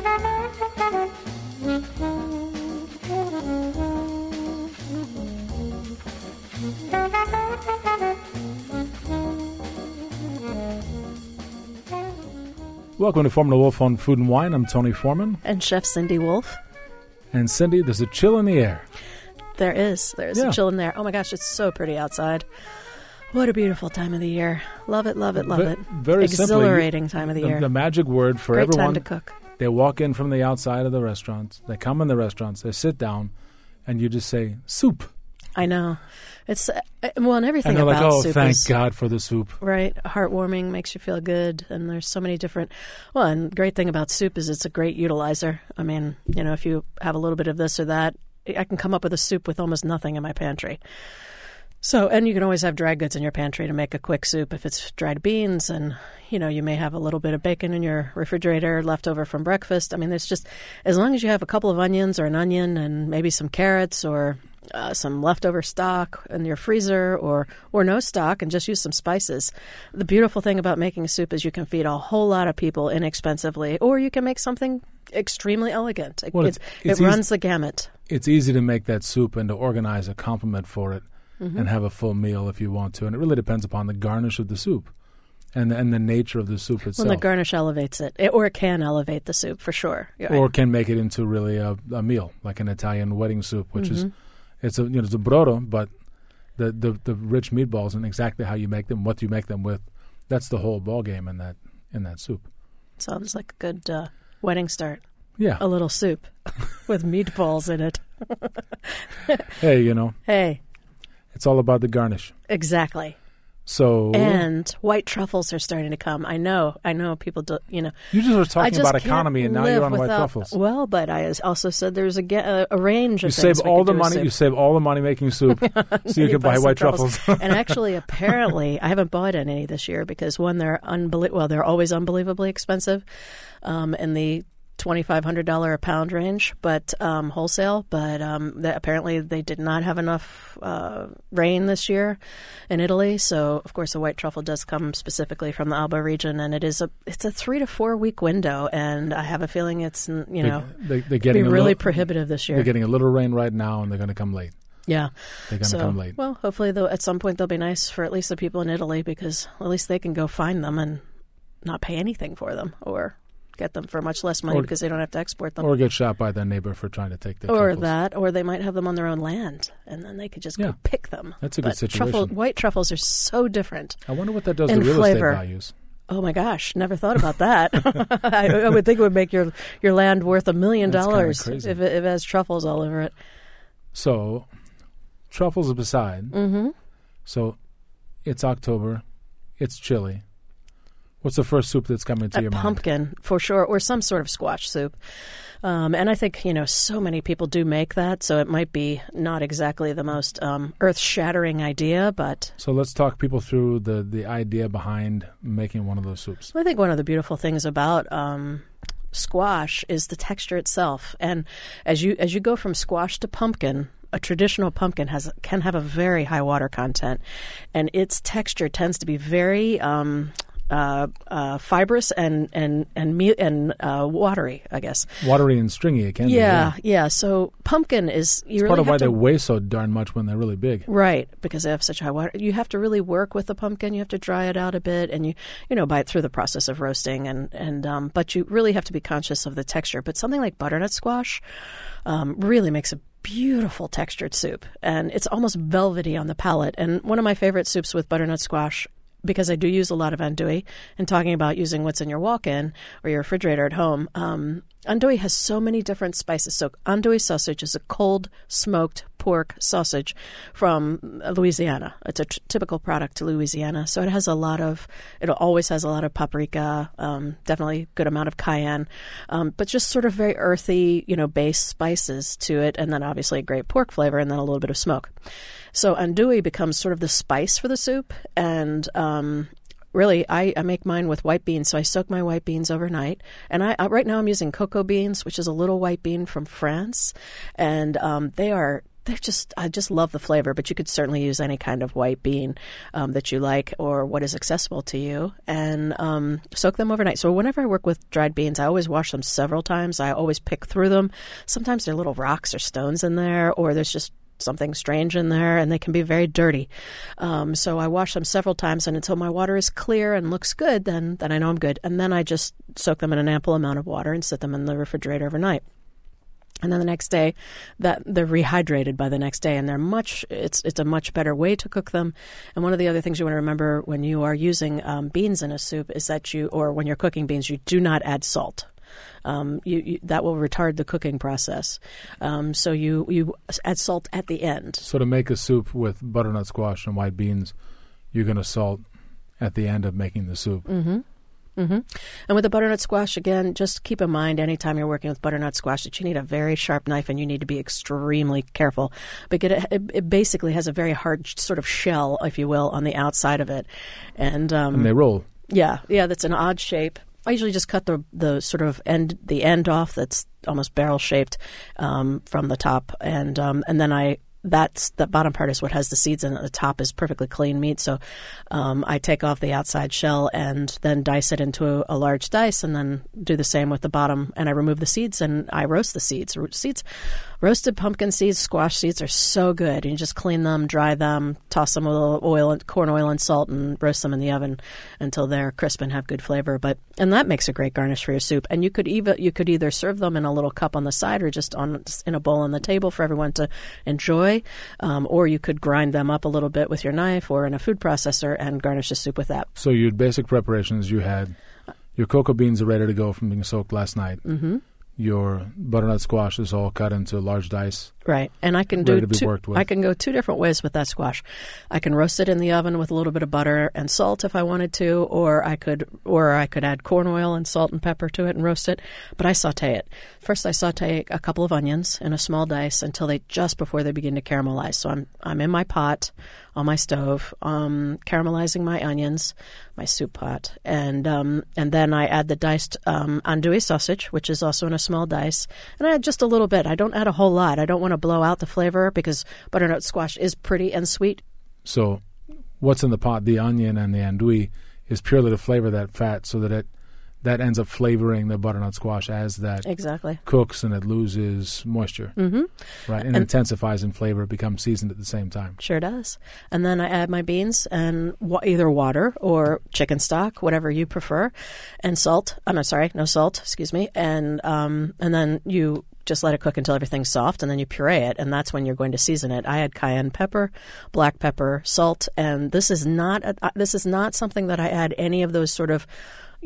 Welcome to Foreman & Wolf on Food and Wine. I'm Tony Foreman. And Chef Cindy Wolf. And Cindy, there's a chill in the air. There is. There's a chill in there. Oh my gosh, it's so pretty outside. What a beautiful time of the year. Love it, love it, love it. Very exhilarating time of the year. The magic word for Great everyone. time to cook. They walk in from the outside of the restaurants. They come in the restaurants. They sit down, and you just say, soup. I know. It's, well, and everything and they're about like, soup thank is, God for the soup. Right. Heartwarming, makes you feel good. And there's so many different, well, and great thing about soup is it's a great utilizer. I mean, you know, if you have a little bit of this or that, I can come up with a soup with almost nothing in my pantry. So, and you can always have dry goods in your pantry to make a quick soup if it's dried beans, and, you know, you may have a little bit of bacon in your refrigerator left over from breakfast. I mean, there's just, as long as you have a couple of onions or an onion and maybe some carrots or some leftover stock in your freezer, or no stock, and just use some spices. The beautiful thing about making a soup is you can feed a whole lot of people inexpensively, or you can make something extremely elegant. Well, it runs the gamut. It's easy to make that soup and to organize a complement for it and have a full meal if you want to. And it really depends upon the garnish of the soup and the nature of the soup itself. Well, the garnish elevates it, or it can elevate the soup for sure. Or can make it into really a meal, like an Italian wedding soup, which is it's a brodo, but the rich meatballs and exactly how you make them, what you make them with, that's the whole ball game in that soup. Sounds like a good wedding start. Yeah, a little soup with meatballs in it. Hey, you know. Hey, it's all about the garnish. Exactly. So, and white truffles are starting to come. I know people do, you know. You just were talking about economy, and now you're on white truffles. Well, but I also said there's a range of things. You save all the money. You save all the money making soup, so you can buy white truffles. And actually, apparently, I haven't bought any this year because one, they're they're always unbelievably expensive, in the $2,500 a pound range, but wholesale. But apparently they did not have enough rain this year in Italy. So of course the white truffle does come specifically from the Alba region, and it's a 3 to 4 week window. And I have a feeling it's they're getting really prohibitive this year. They're getting a little rain right now, and they're going to come late. Yeah, they're going to come late. Well, hopefully at some point they'll be nice for at least the people in Italy, because at least they can go find them and not pay anything for them, or get them for much less money because they don't have to export them. Or get shot by their neighbor for trying to take their truffles. Or they might have them on their own land, and then they could just go pick them. That's a good situation. White truffles are so different. I wonder what that does to real estate values. Oh my gosh, never thought about that. I would think it would make your land worth $1 million if it has truffles all over it. So, truffles aside, so it's October, it's chilly. What's the first soup that's coming to your mind? Pumpkin, for sure, or some sort of squash soup. And I think, so many people do make that, so it might be not exactly the most earth-shattering idea, but... So let's talk people through the idea behind making one of those soups. Well, I think one of the beautiful things about squash is the texture itself. And as you go from squash to pumpkin, a traditional pumpkin can have a very high water content, and its texture tends to be very... fibrous and watery, I guess. Watery and stringy, it can be. Yeah. So pumpkin is... It's part of why they weigh so darn much when they're really big. Right, because they have such high water. You have to really work with the pumpkin. You have to dry it out a bit, and you buy it through the process of roasting, and but you really have to be conscious of the texture. But something like butternut squash really makes a beautiful textured soup, and it's almost velvety on the palate. And one of my favorite soups with butternut squash, because I do use a lot of andouille, and talking about using what's in your walk-in or your refrigerator at home, andouille has so many different spices. So andouille sausage is a cold smoked pork sausage from Louisiana. It's a typical product to Louisiana. So it always has a lot of paprika, definitely a good amount of cayenne, but just sort of very earthy, base spices to it. And then obviously a great pork flavor, and then a little bit of smoke. So andouille becomes sort of the spice for the soup. And really, I make mine with white beans. So I soak my white beans overnight. And right now I'm using cocoa beans, which is a little white bean from France. And they are I just love the flavor, but you could certainly use any kind of white bean that you like or what is accessible to you, and soak them overnight. So whenever I work with dried beans, I always wash them several times. I always pick through them. Sometimes there are little rocks or stones in there, or there's just something strange in there, and they can be very dirty. So I wash them several times, and until my water is clear and looks good, then I know I'm good. And then I just soak them in an ample amount of water and sit them in the refrigerator overnight. And then the next day, that they're rehydrated by the next day, and it's a much better way to cook them. And one of the other things you want to remember when you are using beans in a soup is that or when you're cooking beans, you do not add salt. That will retard the cooking process. So you add salt at the end. So to make a soup with butternut squash and white beans, you're going to salt at the end of making the soup. Mm-hmm. Mm-hmm. And with the butternut squash, again, just keep in mind anytime you're working with butternut squash that you need a very sharp knife and you need to be extremely careful because it basically has a very hard sort of shell, if you will, on the outside of it. And they roll. Yeah, that's an odd shape. I usually just cut the sort of the end off that's almost barrel shaped from the top, and then that's the bottom part is what has the seeds in it. The top is perfectly clean meat. So I take off the outside shell and then dice it into a large dice and then do the same with the bottom. And I remove the seeds and I roast the seeds. Roasted pumpkin seeds, squash seeds are so good. You just clean them, dry them, toss them with a little corn oil and salt and roast them in the oven until they're crisp and have good flavor. And that makes a great garnish for your soup. And you could either serve them in a little cup on the side or just in a bowl on the table for everyone to enjoy. Or you could grind them up a little bit with your knife or in a food processor and garnish the soup with that. So your basic preparations, you had your cocoa beans are ready to go from being soaked last night. Mm-hmm. Your butternut squash is all cut into large dice. Right, and I can go two different ways with that squash. I can roast it in the oven with a little bit of butter and salt if I wanted to, or I could add corn oil and salt and pepper to it and roast it. But I saute it. First, I saute a couple of onions in a small dice just before they begin to caramelize. So I'm in my pot on my stove, caramelizing my onions, my soup pot, and then I add the diced andouille sausage, which is also in a small dice, and I add just a little bit. I don't add a whole lot. I don't want to blow out the flavor because butternut squash is pretty and sweet. So what's in the pot, the onion and the andouille, is purely to flavor that fat so that that ends up flavoring the butternut squash as that exactly cooks and it loses moisture. Mm-hmm. Right, and intensifies in flavor, becomes seasoned at the same time. Sure does. And then I add my beans and either water or chicken stock, whatever you prefer, and salt. No salt, excuse me. And then you just let it cook until everything's soft, and then you puree it, and that's when you're going to season it. I add cayenne pepper, black pepper, salt, and this is not something that I add any of those sort of,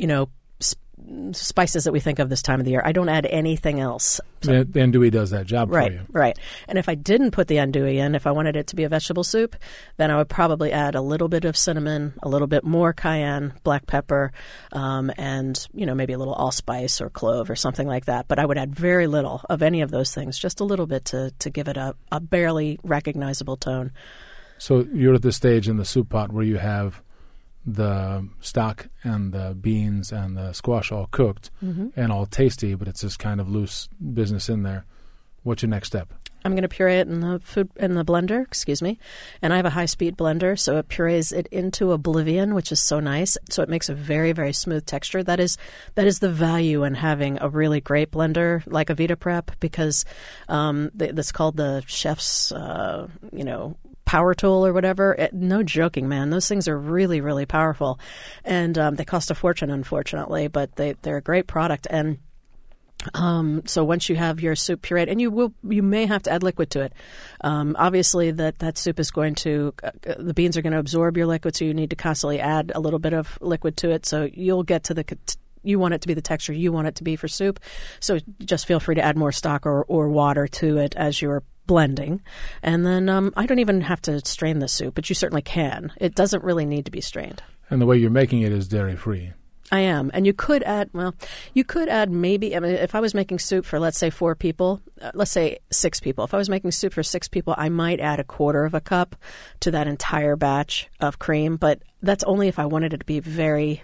spices that we think of this time of the year. I don't add anything else. So, the andouille does that job for you. Right. And if I didn't put the andouille in, if I wanted it to be a vegetable soup, then I would probably add a little bit of cinnamon, a little bit more cayenne, black pepper, and maybe a little allspice or clove or something like that. But I would add very little of any of those things, just a little bit to give it a barely recognizable tone. So you're at the stage in the soup pot where you have the stock and the beans and the squash all cooked and all tasty, but it's this kind of loose business in there. What's your next step? I'm going to puree it in the blender, and I have a high-speed blender, so it purees it into oblivion, which is so nice. So it makes a very, very smooth texture. That is the value in having a really great blender like a VitaPrep, because that's called the chef's, power tool or whatever. No joking, man. Those things are really, really powerful, and they cost a fortune, unfortunately, but they're a great product. And so once you have your soup pureed, and you may have to add liquid to it. Obviously, that soup is going to the beans are going to absorb your liquid, so you need to constantly add a little bit of liquid to it. So you'll get to you want it to be the texture you want it to be for soup. So just feel free to add more stock or water to it as you're blending. And then I don't even have to strain the soup, but you certainly can. It doesn't really need to be strained. And the way you're making it is dairy-free. I am. And you could add maybe, if I was making soup for, let's say, 4 people, let's say 6 people. If I was making soup for 6 people, I might add 1/4 of a cup to that entire batch of cream. But that's only if I wanted it to be very,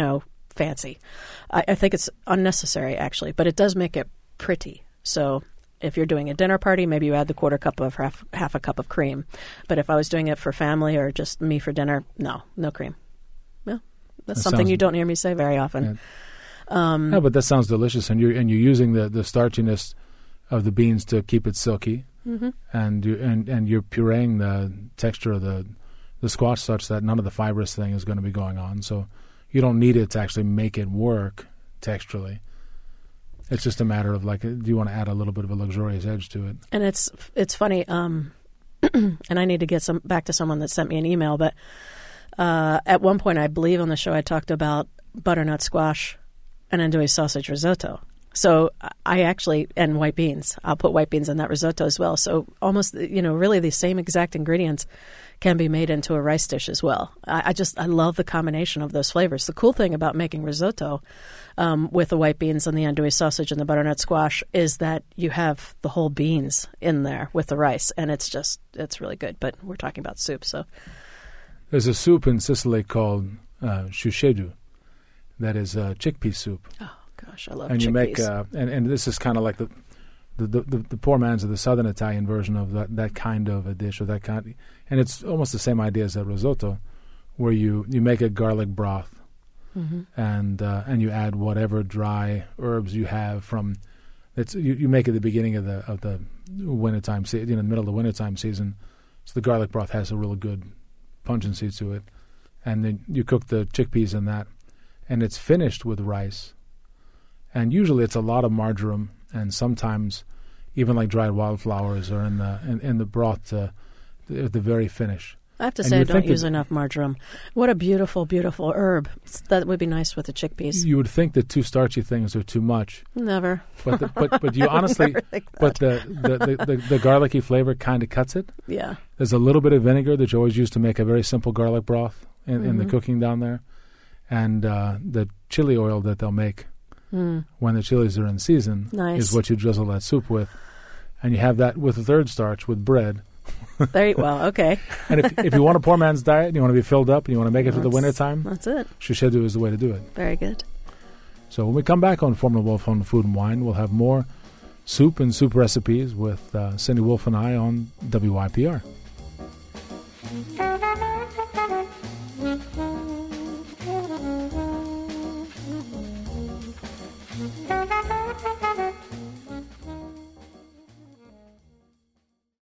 fancy. I think it's unnecessary, actually, but it does make it pretty. So If you're doing a dinner party, maybe you add the quarter cup of half a cup of cream. But if I was doing it for family or just me for dinner, no cream. Yeah, that's something you don't hear me say very often. Yeah, but that sounds delicious, and you're using the starchiness of the beans to keep it silky, and you're pureeing the texture of the squash such that none of the fibrous thing is going to be going on. So you don't need it to actually make it work texturally. It's just a matter of do you want to add a little bit of a luxurious edge to it? And it's funny, and I need to get back to someone that sent me an email, but at one point, I believe on the show, I talked about butternut squash and andouille sausage risotto. So I actually, and white beans, I'll put white beans in that risotto as well. So almost, really the same exact ingredients can be made into a rice dish as well. I love the combination of those flavors. The cool thing about making risotto with the white beans and the andouille sausage and the butternut squash is that you have the whole beans in there with the rice, and it's really good. But we're talking about soup, so. There's a soup in Sicily called shushedu that is chickpea soup. Oh. Gosh, I love and chickpeas. You make and this is kind of like the poor man's or the southern Italian version of that kind of a dish, or that kind, and it's almost the same idea as that risotto, where you make a garlic broth, and you add whatever dry herbs you have from. You make it at the beginning of the wintertime, in the middle of the wintertime season, so the garlic broth has a really good pungency to it, and then you cook the chickpeas in that, and it's finished with rice. And usually it's a lot of marjoram, and sometimes even like dried wildflowers are in the broth at the very finish. I have to say I don't use enough marjoram. What a beautiful, beautiful herb. That would be nice with the chickpeas. You would think that two starchy things are too much. Never. But you honestly, but the garlicky flavor kind of cuts it. Yeah. There's a little bit of vinegar that you always use to make a very simple garlic broth in the cooking down there, and the chili oil that they'll make. When the chilies are in season, is what you drizzle that soup with, and you have that with a third starch with bread. Okay. And if you want a poor man's diet and you want to be filled up and you want to make it through the wintertime, that's it. Shushedu is the way to do it. Very good. So when we come back on Formula Wolf on Food and Wine, we'll have more soup and soup recipes with Cindy Wolf and I on WYPR.